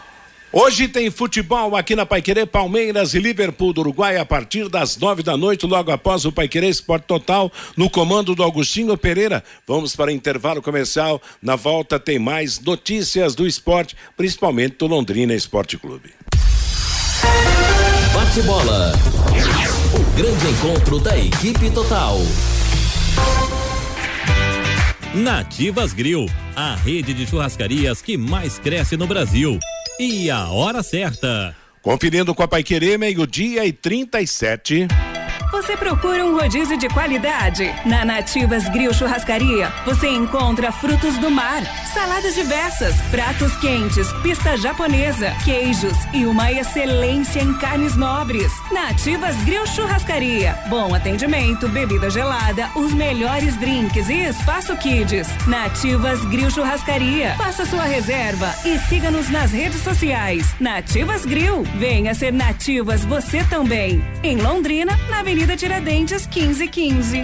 Hoje tem futebol aqui na Paiquerê, Palmeiras e Liverpool do Uruguai a partir das 9 da noite, logo após o Paiquerê Esporte Total, no comando do Augustinho Pereira. Vamos para intervalo comercial. Na volta tem mais notícias do esporte, principalmente do Londrina Esporte Clube. Bate-bola. O grande encontro da equipe total. Nativas Grill, a rede de churrascarias que mais cresce no Brasil. E a hora certa. Conferindo com a Paiquerê, 12:37. Você procura um rodízio de qualidade? Na Nativas Grill Churrascaria, você encontra frutos do mar, saladas diversas, pratos quentes, pista japonesa, queijos e uma excelência em carnes nobres. Nativas Grill Churrascaria, bom atendimento, bebida gelada, os melhores drinks e espaço kids. Nativas Grill Churrascaria, faça sua reserva e siga-nos nas redes sociais. Nativas Grill, venha ser Nativas você também. Em Londrina, na Avenida Tiradentes 1515.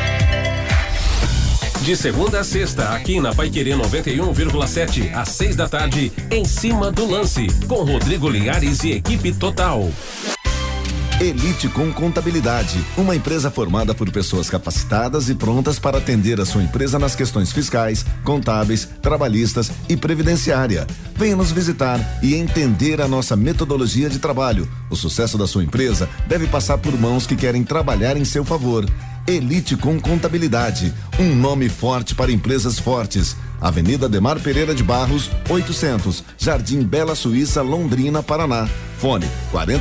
De segunda a sexta, aqui na Paiquerê 91,7, às 6 da tarde, em cima do lance, com Rodrigo Linhares e equipe total. Elite com Contabilidade, uma empresa formada por pessoas capacitadas e prontas para atender a sua empresa nas questões fiscais, contábeis, trabalhistas e previdenciária. Venha nos visitar e entender a nossa metodologia de trabalho. O sucesso da sua empresa deve passar por mãos que querem trabalhar em seu favor. Elite com Contabilidade, um nome forte para empresas fortes. Avenida Ademar Pereira de Barros, 800, Jardim Bela Suíça, Londrina, Paraná. Fone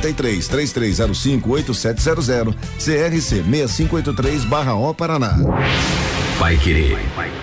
43-3305-8700, CRC 6583/O Paraná. Paiquerê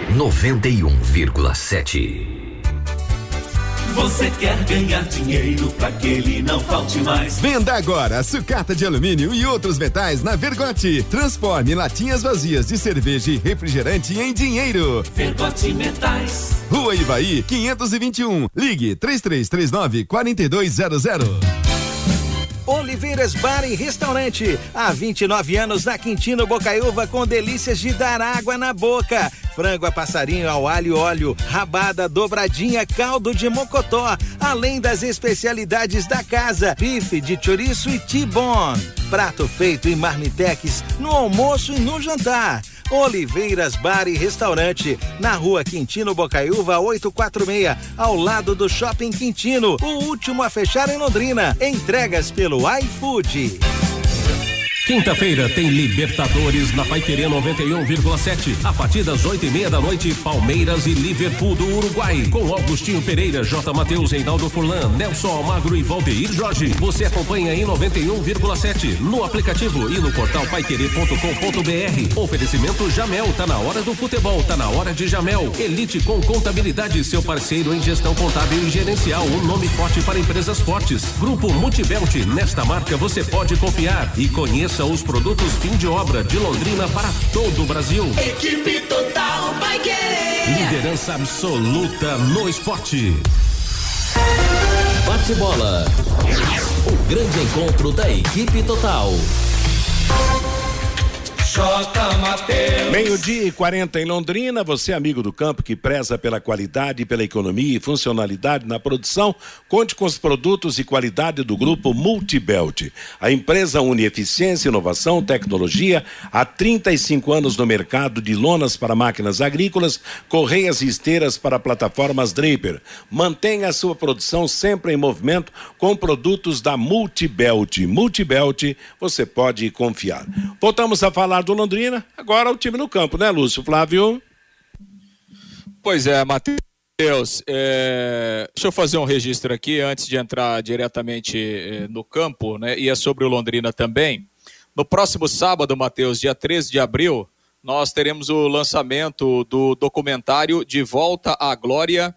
91,7. Você quer ganhar dinheiro pra que ele não falte mais? Venda agora sucata de alumínio e outros metais na Vergote. Transforme latinhas vazias de cerveja e refrigerante em dinheiro. Vergote Metais. Rua Ivaí, 521. Ligue 3339-4200. Oliveiras Bar e Restaurante, há 29 anos na Quintino Bocaiúva, com delícias de dar água na boca. Frango a passarinho ao alho e óleo, rabada, dobradinha, caldo de mocotó, além das especialidades da casa, bife de chouriço e T-bone. Prato feito em marmitex no almoço e no jantar. Oliveiras Bar e Restaurante, na Rua Quintino Bocaiúva 846, ao lado do Shopping Quintino, o último a fechar em Londrina. Entregas pelo iFood. Quinta-feira tem Libertadores na Paiquerê 91,7. A partir das 8:30 da noite, Palmeiras e Liverpool do Uruguai. Com Augustinho Pereira, J. Matheus, Reinaldo Furlan, Nelson Almagro e Valdeir Jorge. Você acompanha em 91,7 no aplicativo e no portal paiquerê.com.br. Oferecimento Jamel, tá na hora do futebol, tá na hora de Jamel. Elite com Contabilidade, seu parceiro em gestão contábil e gerencial. Um nome forte para empresas fortes. Grupo Multibelt, nesta marca você pode confiar. E conheça os produtos fim de obra de Londrina para todo o Brasil. Equipe Total Paiquerê. Liderança absoluta no esporte. Bate-bola. O grande encontro da equipe total. Meio-dia e 40 em Londrina. Você, amigo do campo que preza pela qualidade, pela economia e funcionalidade na produção, conte com os produtos e qualidade do grupo Multibelt. A empresa une eficiência, inovação, tecnologia. Há 35 anos no mercado de lonas para máquinas agrícolas, correias e esteiras para plataformas Draper. Mantenha a sua produção sempre em movimento com produtos da Multibelt. Multibelt, você pode confiar. Voltamos a falar do Londrina, agora o time no campo, né, Lúcio Flávio? Pois é, Matheus, deixa eu fazer um registro aqui antes de entrar diretamente no campo, né, e é sobre o Londrina também. No próximo sábado, Matheus, dia 13 de abril, nós teremos o lançamento do documentário De Volta à Glória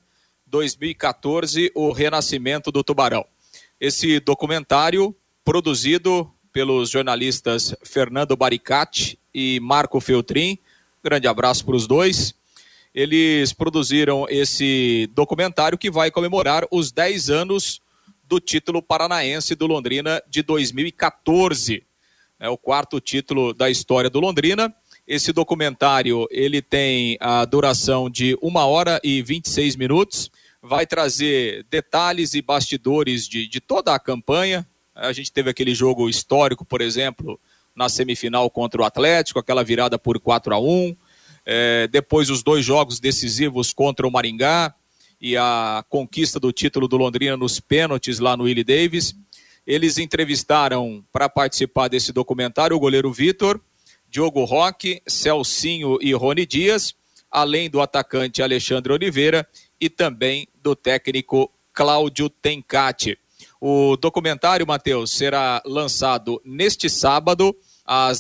2014, o Renascimento do Tubarão. Esse documentário, produzido pelos jornalistas Fernando Baricatti e Marco Feltrin, grande abraço para os dois. Eles produziram esse documentário que vai comemorar os 10 anos do título paranaense do Londrina de 2014. É o quarto título da história do Londrina. Esse documentário, ele tem a duração de 1h e 26 minutos, vai trazer detalhes e bastidores de toda a campanha. A gente teve aquele jogo histórico, por exemplo, na semifinal contra o Atlético, aquela virada por 4-1. Depois os 2 jogos decisivos contra o Maringá e a conquista do título do Londrina nos pênaltis lá no Willie Davis. Eles entrevistaram para participar desse documentário o goleiro Vitor, Diogo Roque, Celcinho e Rony Dias, além do atacante Alexandre Oliveira e também do técnico Cláudio Tencati. O documentário, Matheus, será lançado neste sábado, às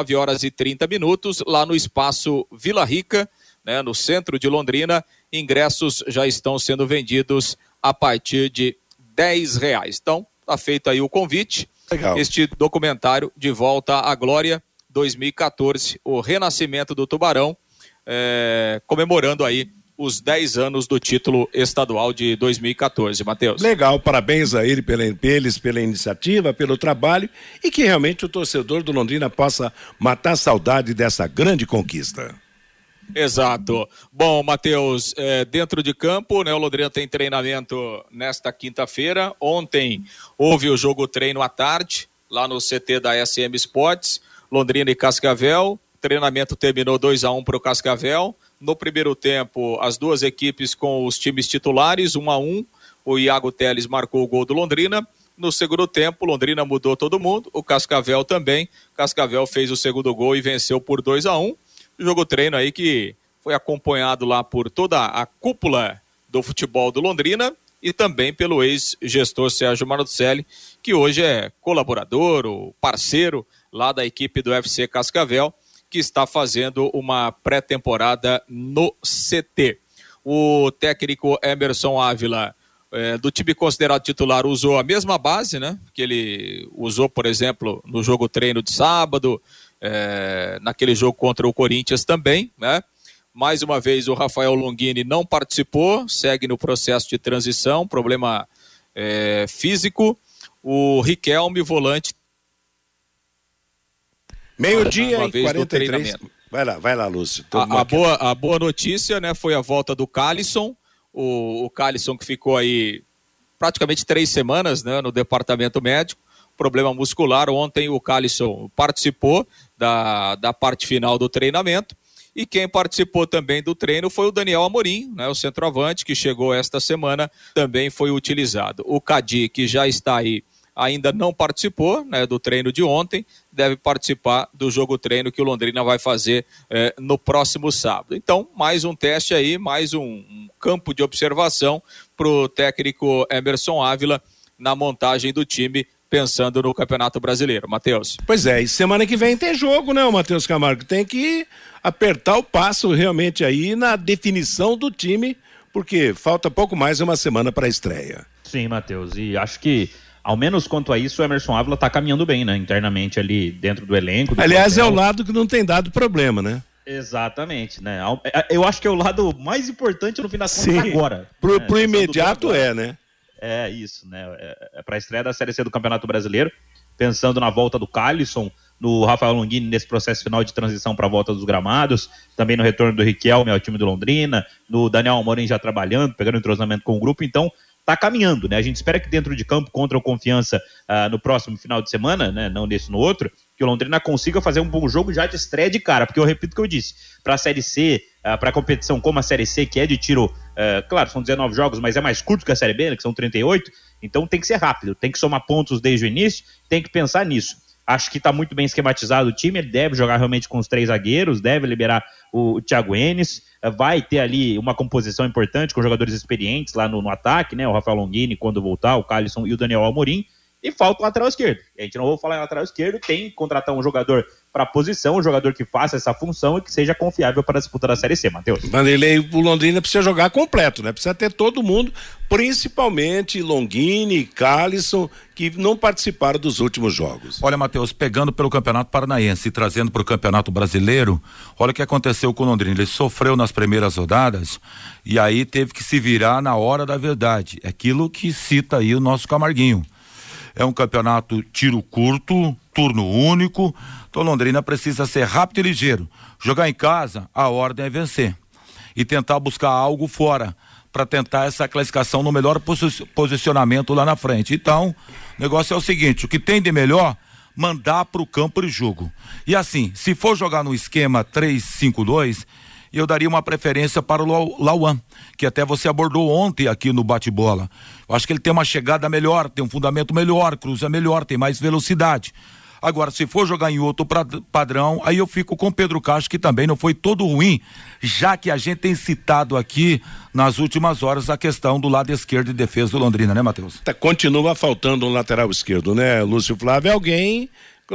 19h30, lá no espaço Vila Rica, né, no centro de Londrina. Ingressos já estão sendo vendidos a partir de R$10. Então, está feito aí o convite. Legal. Este documentário De Volta à Glória 2014, o Renascimento do Tubarão, comemorando aí os 10 anos do título estadual de 2014, Matheus. Legal, parabéns a eles pela iniciativa, pelo trabalho e que realmente o torcedor do Londrina possa matar a saudade dessa grande conquista. Exato. Bom, Matheus, dentro de campo, né, o Londrina tem treinamento nesta quinta-feira. Ontem houve o jogo treino à tarde, lá no CT da SM Sports, Londrina e Cascavel. O treinamento terminou 2-1 para o Cascavel. No primeiro tempo, as duas equipes com os times titulares, 1-1. O Iago Teles marcou o gol do Londrina. No segundo tempo, o Londrina mudou todo mundo. O Cascavel também. Cascavel fez o segundo gol e venceu por 2-1. Jogo treino aí que foi acompanhado lá por toda a cúpula do futebol do Londrina e também pelo ex-gestor Sérgio Marucelli, que hoje é colaborador, o parceiro lá da equipe do FC Cascavel, que está fazendo uma pré-temporada no CT. O técnico Emerson Ávila, do time considerado titular, usou a mesma base, né? Que ele usou, por exemplo, no jogo treino de sábado, naquele jogo contra o Corinthians também, né? Mais uma vez o Rafael Longini não participou, segue no processo de transição, problema físico. O Riquelme, volante, meio-dia e 43. Vai lá, Lúcio. A boa notícia, né, foi a volta do Calisson, o Calisson que ficou aí praticamente 3 semanas, né, no departamento médico, problema muscular. Ontem o Calisson participou da parte final do treinamento, e quem participou também do treino foi o Daniel Amorim, né, o centroavante, que chegou esta semana, também foi utilizado. O Cadi, que já está aí, ainda não participou, né, do treino de ontem, deve participar do jogo treino que o Londrina vai fazer no próximo sábado. Então, mais um teste aí, mais um campo de observação para o técnico Emerson Ávila na montagem do time, pensando no Campeonato Brasileiro. Matheus. Pois é, e semana que vem tem jogo, né, o Matheus Camargo? Tem que apertar o passo realmente aí na definição do time, porque falta pouco mais de uma semana para a estreia. Sim, Matheus, e acho que ao menos quanto a isso, o Emerson Ávila está caminhando bem, né? Internamente ali dentro do elenco. Aliás, é o lado que não tem dado problema, né? Exatamente, né? Eu acho que é o lado mais importante no fim das contas agora. Pro imediato né? É isso, né? Para a estreia da Série C do Campeonato Brasileiro, pensando na volta do Calisson, no Rafael Longini nesse processo final de transição para a volta dos gramados, também no retorno do Riquelme ao time do Londrina, no Daniel Amorim já trabalhando, pegando entrosamento com o grupo, então tá caminhando, né? A gente espera que dentro de campo, contra o Confiança, no próximo final de semana, né? Não nesse, no outro, que o Londrina consiga fazer um bom jogo já de estreia de cara, porque eu repito o que eu disse, para a Série C, para competição como a Série C, que é de tiro, claro, são 19 jogos, mas é mais curto que a Série B, né, que são 38, então tem que ser rápido, tem que somar pontos desde o início, tem que pensar nisso. Acho que está muito bem esquematizado o time, ele deve jogar realmente com os 3 zagueiros, deve liberar o Thiago Enes, vai ter ali uma composição importante com jogadores experientes lá no ataque, né? O Rafael Longini quando voltar, o Calisson e o Daniel Amorim, e falta o lateral esquerdo. A gente não vai falar em lateral esquerdo, tem que contratar um jogador para a posição, um jogador que faça essa função e que seja confiável para a disputa da Série C, Matheus. Vanderlei, o Londrina precisa jogar completo, né? Precisa ter todo mundo, principalmente Longini, Calisson, que não participaram dos últimos jogos. Olha, Matheus, pegando pelo Campeonato Paranaense e trazendo para o Campeonato Brasileiro, olha o que aconteceu com o Londrina. Ele sofreu nas primeiras rodadas e aí teve que se virar na hora da verdade. É aquilo que cita aí o nosso Camarguinho. É um campeonato tiro curto, turno único, então Londrina precisa ser rápido e ligeiro. Jogar em casa, a ordem é vencer. E tentar buscar algo fora, para tentar essa classificação no melhor posicionamento lá na frente. Então, o negócio é o seguinte, o que tem de melhor, mandar para o campo de jogo. E assim, se for jogar no esquema 3-5-2, eu daria uma preferência para o Lauan, que até você abordou ontem aqui no bate-bola. Eu acho que ele tem uma chegada melhor, tem um fundamento melhor, cruza melhor, tem mais velocidade. Agora, se for jogar em outro padrão, aí eu fico com o Pedro Castro, que também não foi todo ruim, já que a gente tem citado aqui nas últimas horas a questão do lado esquerdo de defesa do Londrina, né, Matheus? Continua faltando um lateral esquerdo, né, Lúcio Flávio? Alguém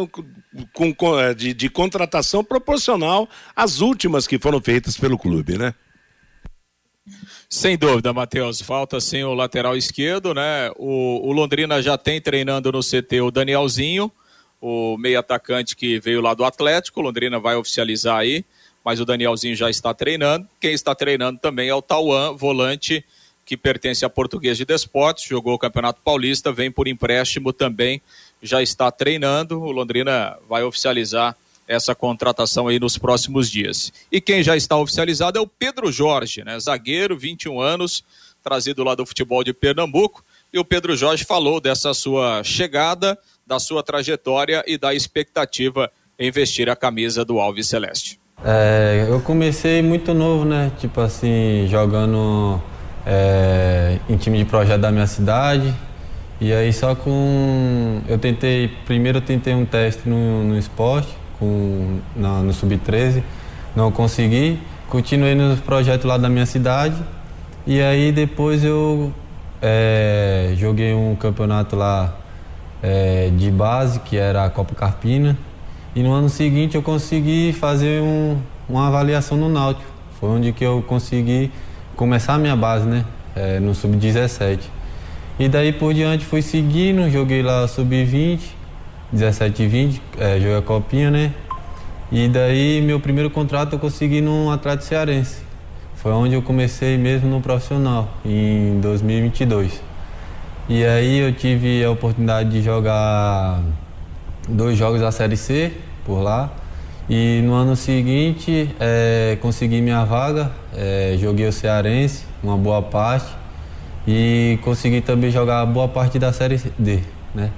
de contratação proporcional às últimas que foram feitas pelo clube, né? Sem dúvida, Matheus, falta sim o lateral esquerdo, né? O Londrina já tem treinando no CT o Danielzinho, o meio atacante que veio lá do Atlético. O Londrina vai oficializar aí, mas o Danielzinho já está treinando. Quem está treinando também é o Tauan, volante que pertence à Portuguesa de Desportes, jogou o Campeonato Paulista, vem por empréstimo também, já está treinando. O Londrina vai oficializar essa contratação aí nos próximos dias. E quem já está oficializado é o Pedro Jorge, né? Zagueiro, 21 anos, trazido lá do futebol de Pernambuco. E o Pedro Jorge falou dessa sua chegada, da sua trajetória e da expectativa em vestir a camisa do Alves Celeste. Eu comecei muito novo, né? Tipo assim, jogando em time de projeto da minha cidade. E aí só com... Primeiro eu tentei um teste no esporte, no Sub-13, não consegui. Continuei nos projetos lá da minha cidade. E aí depois eu joguei um campeonato lá de base, que era a Copa Carpina. E no ano seguinte eu consegui fazer uma avaliação no Náutico. Foi onde que eu consegui começar a minha base, né? No Sub-17. E daí por diante fui seguindo, joguei lá Sub-20, 17 e 20, joguei a Copinha, né? E daí meu primeiro contrato eu consegui no Atlético Cearense. Foi onde eu comecei mesmo no profissional, em 2022. E aí eu tive a oportunidade de jogar 2 jogos da Série C por lá. E no ano seguinte consegui minha vaga, joguei o Cearense, uma boa parte. E consegui também jogar boa parte da Série D, né?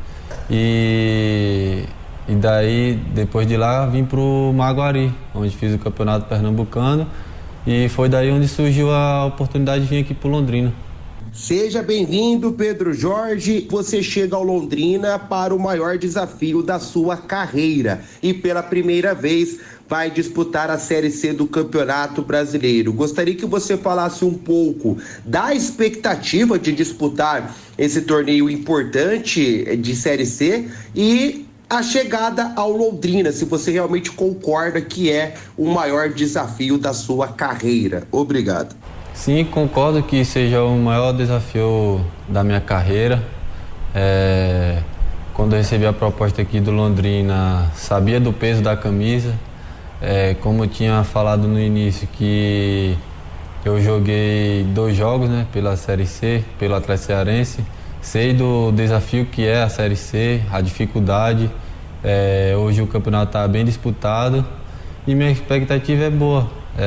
E daí, depois de lá, vim pro Maguari, onde fiz o Campeonato Pernambucano. E foi daí onde surgiu a oportunidade de vir aqui pro Londrina. Seja bem-vindo, Pedro Jorge. Você chega ao Londrina para o maior desafio da sua carreira e pela primeira vez vai disputar a Série C do Campeonato Brasileiro. Gostaria que você falasse um pouco da expectativa de disputar esse torneio importante de Série C e a chegada ao Londrina, se você realmente concorda que é o maior desafio da sua carreira. Obrigado. Sim, concordo que seja o maior desafio da minha carreira. Quando eu recebi a proposta aqui do Londrina, sabia do peso da camisa. Como eu tinha falado no início, que eu joguei 2 jogos, né, pela Série C, pelo Atlético Cearense. Sei do desafio que é a Série C, a dificuldade. Hoje o campeonato está bem disputado e minha expectativa é boa.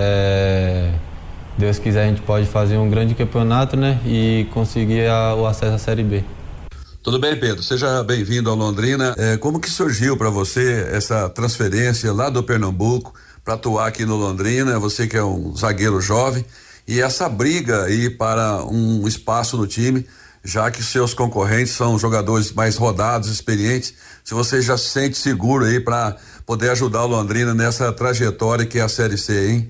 Deus quiser, a gente pode fazer um grande campeonato, né, e conseguir o acesso à Série B. Tudo bem, Pedro? Seja bem-vindo ao Londrina. Como que surgiu para você essa transferência lá do Pernambuco para atuar aqui no Londrina? Você que é um zagueiro jovem e essa briga aí para um espaço no time, já que seus concorrentes são jogadores mais rodados, experientes, se você já se sente seguro aí para poder ajudar o Londrina nessa trajetória que é a Série C, hein?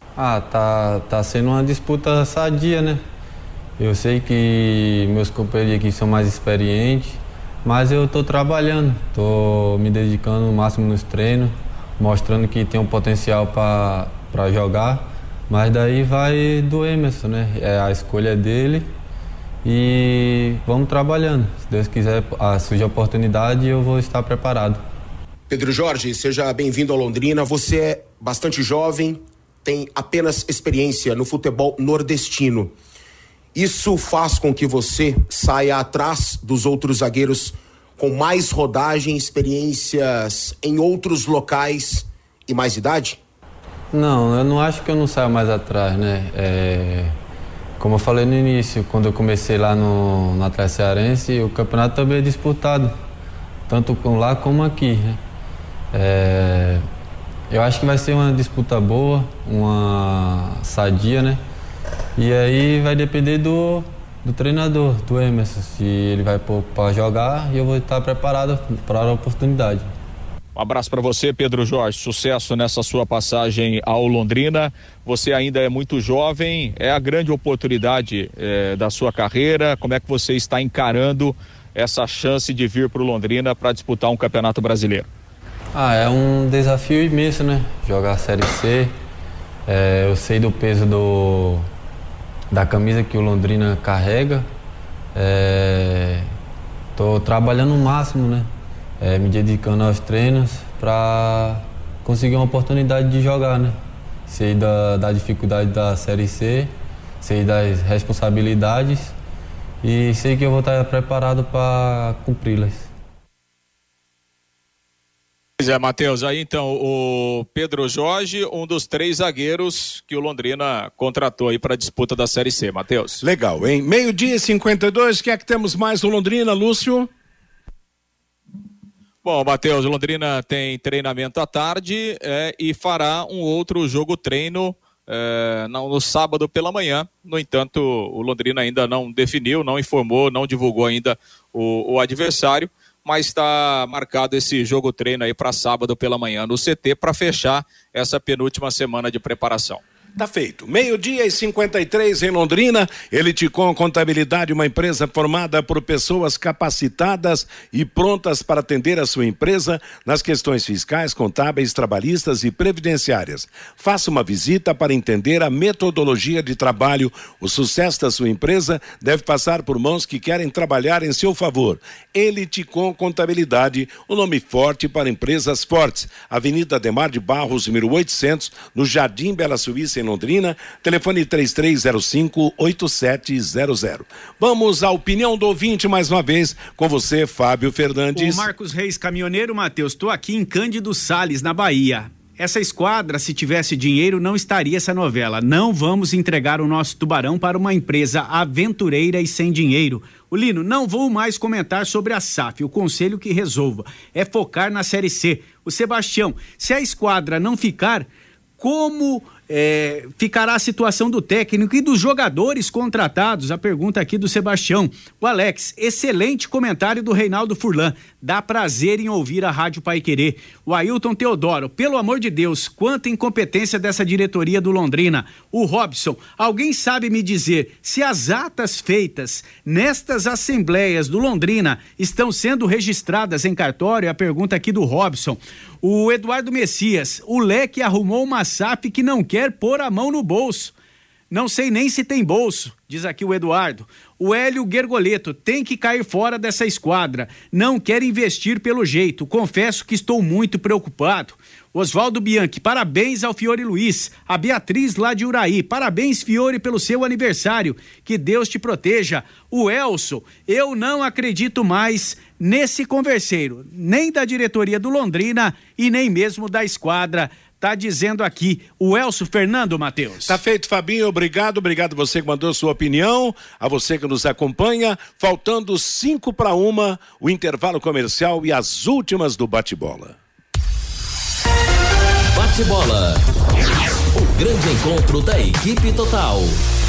Tá sendo uma disputa sadia, né? Eu sei que meus companheiros aqui são mais experientes, mas eu tô trabalhando, tô me dedicando o máximo nos treinos, mostrando que tem um potencial para jogar, mas daí vai do Emerson, né? A escolha dele e vamos trabalhando. Se Deus quiser, surge a oportunidade, eu vou estar preparado. Pedro Jorge, seja bem-vindo ao Londrina. Você é bastante jovem, tem apenas experiência no futebol nordestino. Isso faz com que você saia atrás dos outros zagueiros com mais rodagem, experiências em outros locais e mais idade? Não, eu não acho que eu não saio mais atrás, né? Como eu falei no início, quando eu comecei lá no Atlético Cearense, o campeonato também é disputado, tanto lá como aqui, né? Eu acho que vai ser uma disputa boa, uma sadia, né? E aí vai depender do treinador, do Emerson, se ele vai pôr para jogar e eu vou estar preparado para a oportunidade. Um abraço para você, Pedro Jorge, sucesso nessa sua passagem ao Londrina. Você ainda é muito jovem, é a grande oportunidade da sua carreira. Como é que você está encarando essa chance de vir para o Londrina para disputar um campeonato brasileiro? É um desafio imenso, né? Jogar a Série C. Eu sei do peso da camisa que o Londrina carrega. Tô trabalhando o máximo, né? Me dedicando aos treinos para conseguir uma oportunidade de jogar, né? Sei da dificuldade da Série C, sei das responsabilidades e sei que eu vou estar preparado para cumpri-las. Pois é, Matheus, aí então o Pedro Jorge, um dos 3 zagueiros que o Londrina contratou aí para a disputa da Série C, Matheus. Legal, hein? 12:52, o que é que temos mais no Londrina, Lúcio? Bom, Matheus, o Londrina tem treinamento à tarde e fará um outro jogo-treino no sábado pela manhã. No entanto, o Londrina ainda não definiu, não informou, não divulgou ainda o adversário, mas está marcado esse jogo-treino aí para sábado pela manhã no CT para fechar essa penúltima semana de preparação. Tá feito. 12:53 em Londrina. Eliticom Contabilidade, uma empresa formada por pessoas capacitadas e prontas para atender a sua empresa nas questões fiscais, contábeis, trabalhistas e previdenciárias. Faça uma visita para entender a metodologia de trabalho. O sucesso da sua empresa deve passar por mãos que querem trabalhar em seu favor. Eliticom Contabilidade, o nome forte para empresas fortes. Avenida Ademar de Barros, número 800, no Jardim Bela Suíça, em Londrina, telefone 3305-8700. Vamos à opinião do ouvinte mais uma vez, com você, Fábio Fernandes. O Marcos Reis, caminhoneiro. Matheus, estou aqui em Cândido Sales, na Bahia. Essa esquadra, se tivesse dinheiro, não estaria essa novela. Não vamos entregar o nosso tubarão para uma empresa aventureira e sem dinheiro. O Lino, não vou mais comentar sobre a SAF. O conselho que resolva é focar na Série C. O Sebastião, se a esquadra não ficar, como ficará a situação do técnico e dos jogadores contratados? A pergunta aqui do Sebastião. O Alex, excelente comentário do Reinaldo Furlan. Dá prazer em ouvir a Rádio Paiquerê. O Ailton Teodoro, pelo amor de Deus, quanta incompetência dessa diretoria do Londrina. O Robson, alguém sabe me dizer se as atas feitas nestas assembleias do Londrina estão sendo registradas em cartório? A pergunta aqui do Robson. O Eduardo Messias, o Leque arrumou uma SAF que não quer pôr a mão no bolso. Não sei nem se tem bolso, diz aqui o Eduardo. O Hélio Gergoleto, tem que cair fora dessa esquadra. Não quer investir pelo jeito. Confesso que estou muito preocupado. Oswaldo Bianchi, parabéns ao Fiore Luiz. A Beatriz lá de Uraí, parabéns Fiore pelo seu aniversário. Que Deus te proteja. O Elson, eu não acredito mais nesse converseiro, nem da diretoria do Londrina e nem mesmo da esquadra. Tá dizendo aqui o Elcio Fernando, Matheus. Tá feito, Fabinho, obrigado você que mandou sua opinião, a você que nos acompanha, faltando 5:1, o intervalo comercial e as últimas do bate-bola. Bate-bola, o grande encontro da equipe total.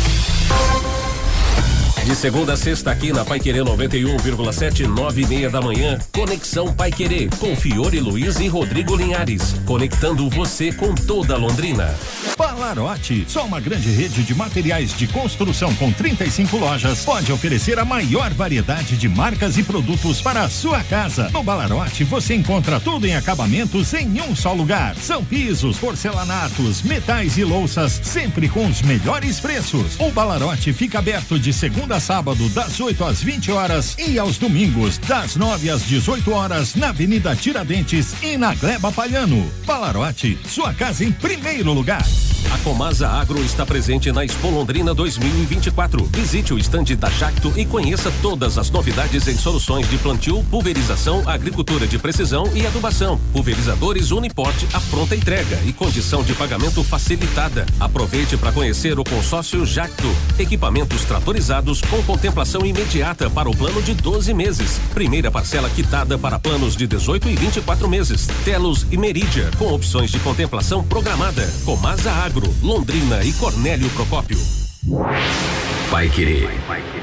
De segunda a sexta aqui na Paiquerê 91,7, 9:30 da manhã, Conexão Paiquerê, com Fiore Luiz e Rodrigo Linhares, conectando você com toda Londrina. Balarote, só uma grande rede de materiais de construção com 35 lojas, pode oferecer a maior variedade de marcas e produtos para a sua casa. No Balarote você encontra tudo em acabamentos em um só lugar. São pisos, porcelanatos, metais e louças, sempre com os melhores preços. O Balarote fica aberto de segunda a sábado, das 8 às 20 horas e aos domingos, das 9 às 18 horas, na Avenida Tiradentes e na Gleba Palhano. Balarote, sua casa em primeiro lugar. A Comasa Agro está presente na Expo Londrina 2024. Visite o estande da Jacto e conheça todas as novidades em soluções de plantio, pulverização, agricultura de precisão e adubação. Pulverizadores Uniport, a pronta entrega e condição de pagamento facilitada. Aproveite para conhecer o consórcio Jacto. Equipamentos tratorizados com contemplação imediata para o plano de 12 meses. Primeira parcela quitada para planos de 18 e 24 meses. Telos e Meridia, com opções de contemplação programada. Comasa Agro, Londrina e Cornélio Procópio. Paiquerê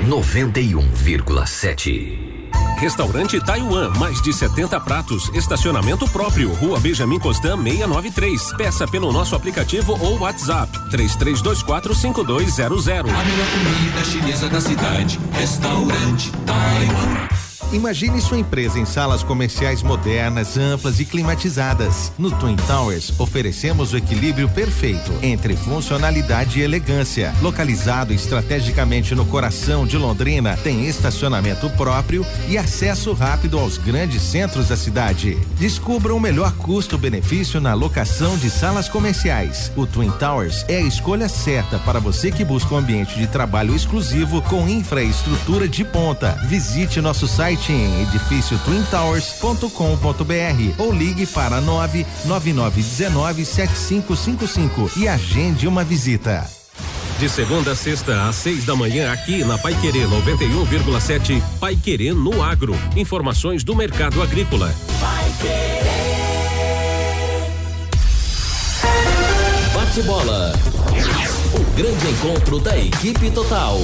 91,7. Restaurante Taiwan, mais de 70 pratos, estacionamento próprio, Rua Benjamin Constant 693. Peça pelo nosso aplicativo ou WhatsApp 33245200. A melhor comida chinesa da cidade, Restaurante Taiwan. Imagine sua empresa em salas comerciais modernas, amplas e climatizadas. No Twin Towers, oferecemos o equilíbrio perfeito entre funcionalidade e elegância. Localizado estrategicamente no coração de Londrina, tem estacionamento próprio e acesso rápido aos grandes centros da cidade. Descubra o melhor custo-benefício na locação de salas comerciais. O Twin Towers é a escolha certa para você que busca um ambiente de trabalho exclusivo com infraestrutura de ponta. Visite nosso site em edifício twintowers.com.br ou ligue para 999197555 e agende uma visita. De segunda a sexta, às 6 da manhã, aqui na Paiquerê 91,7, Paiquerê no Agro. Informações do mercado agrícola. Bate-bola. O grande encontro da equipe total.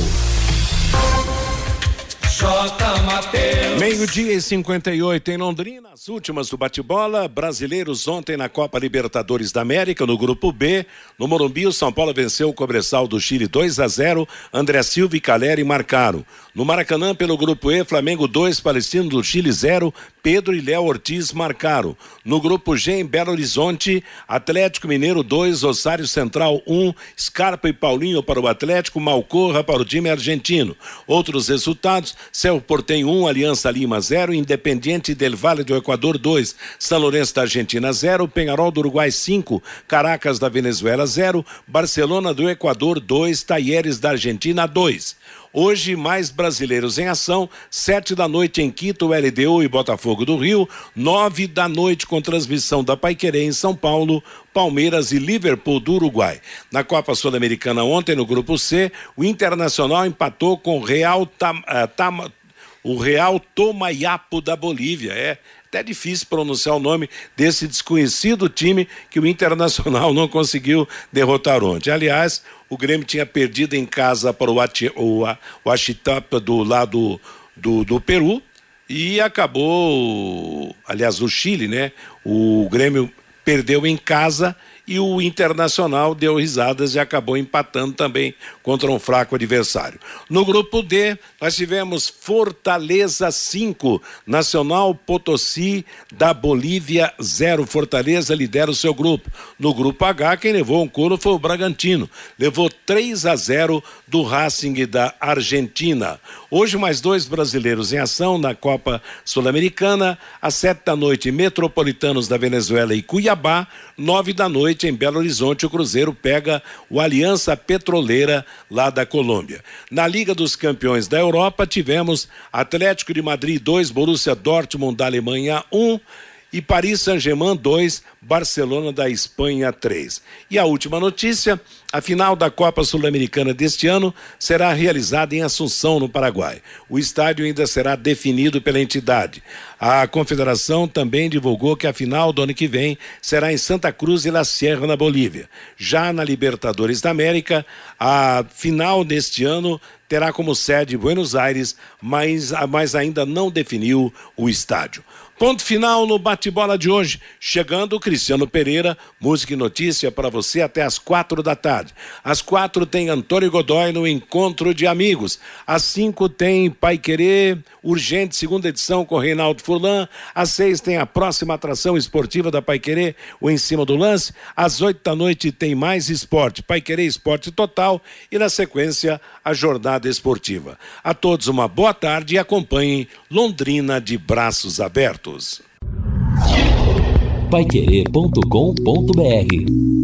Meio-dia e 58 em Londrina, as últimas do bate-bola. Brasileiros ontem na Copa Libertadores da América, no grupo B. No Morumbi, o São Paulo venceu o Cobresal do Chile 2-0. André Silva e Caleri marcaram. No Maracanã, pelo grupo E, Flamengo 2, Palestino do Chile 0. Pedro e Léo Ortiz marcaram. No grupo G, em Belo Horizonte, Atlético Mineiro 2, Rosário Central 1. Scarpa e Paulinho para o Atlético, Malcorra para o time argentino. Outros resultados: Cerro Porteño 1, Aliança Lima 0, Independiente del Valle do Equador 2, São Lourenço da Argentina 0, Peñarol do Uruguai 5, Caracas da Venezuela 0, Barcelona do Equador 2, Talleres da Argentina 2. Hoje, mais brasileiros em ação, 7 da noite em Quito, LDU e Botafogo do Rio, 9 da noite com transmissão da Paiquerê em São Paulo, Palmeiras e Liverpool do Uruguai. Na Copa Sul-Americana ontem, no grupo C, o Internacional empatou com o Real Tomayapo da Bolívia, até difícil pronunciar o nome desse desconhecido time que o Internacional não conseguiu derrotar ontem. Aliás, o Grêmio tinha perdido em casa para o Huachitalpa do lado do Peru e acabou, aliás, o Chile, né? O Grêmio perdeu em casa e o Internacional deu risadas e acabou empatando também contra um fraco adversário. No grupo D, nós tivemos Fortaleza 5, Nacional Potosí da Bolívia 0. Fortaleza lidera o seu grupo. No grupo H, quem levou um couro foi o Bragantino. Levou 3-0 do Racing da Argentina. Hoje, mais 2 brasileiros em ação na Copa Sul-Americana. Às 7 da noite, Metropolitanos da Venezuela e Cuiabá. 9 da noite, em Belo Horizonte, o Cruzeiro pega o Aliança Petroleira lá da Colômbia. Na Liga dos Campeões da Europa, tivemos Atlético de Madrid 2, Borussia Dortmund da Alemanha 1 e Paris Saint-Germain 2, Barcelona da Espanha 3. E a última notícia, a final da Copa Sul-Americana deste ano será realizada em Assunção, no Paraguai. O estádio ainda será definido pela entidade. A confederação também divulgou que a final do ano que vem será em Santa Cruz de la Sierra, na Bolívia. Já na Libertadores da América, a final deste ano terá como sede Buenos Aires, mas ainda não definiu o estádio. Ponto final no bate-bola de hoje. Chegando o Cristiano Pereira, música e notícia para você até às 4 da tarde. Às 4 tem Antônio Godoy no Encontro de Amigos. Às 5 tem Paiquerê Urgente, segunda edição com Reinaldo Furlan. Às 6 tem a próxima atração esportiva da Paiquerê, o Em Cima do Lance. Às 8 da noite tem mais esporte, Paiquerê Esporte Total. E na sequência, a jornada esportiva. A todos uma boa tarde e acompanhem Londrina de braços abertos. Paiquerê.com.br